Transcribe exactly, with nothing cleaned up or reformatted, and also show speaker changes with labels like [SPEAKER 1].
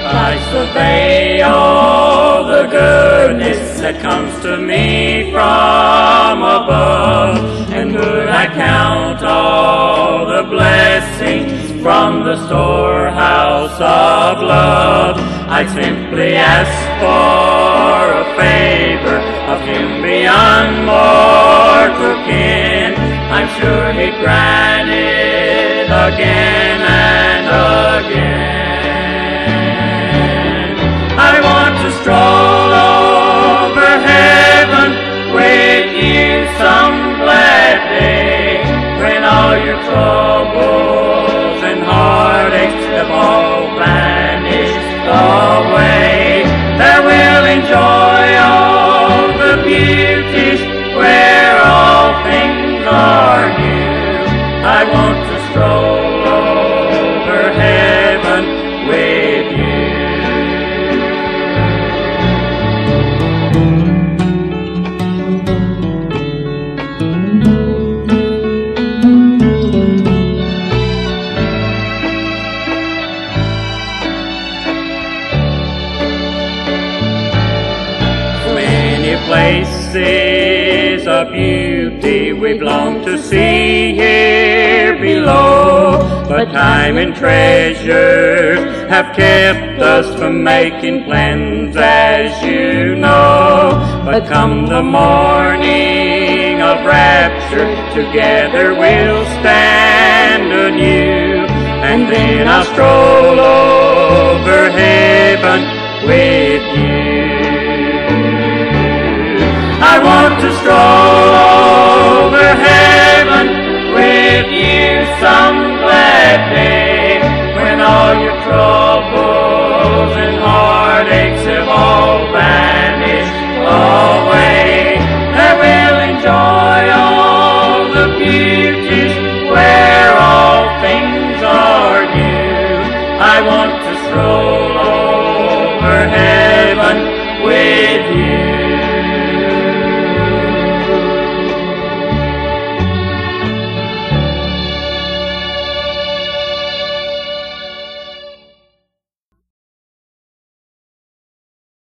[SPEAKER 1] I survey all the goodness that comes to me from above, and could I count all the blessings from the storehouse of love, I'd simply ask for a favor of Him beyond mortal ken. I'm sure He'd grant it again and again. I want to stroll over heaven with you some glad day, when all your troubles and heartaches have all vanished away. There we'll enjoy all the beauties where all things are new. I want to stroll over heaven with you. Places of beauty we've longed to see here below, but time and treasure have kept us from making plans, as you know. But come the morning of rapture, together we'll stand anew, and then I'll stroll over heaven with you. I want to stroll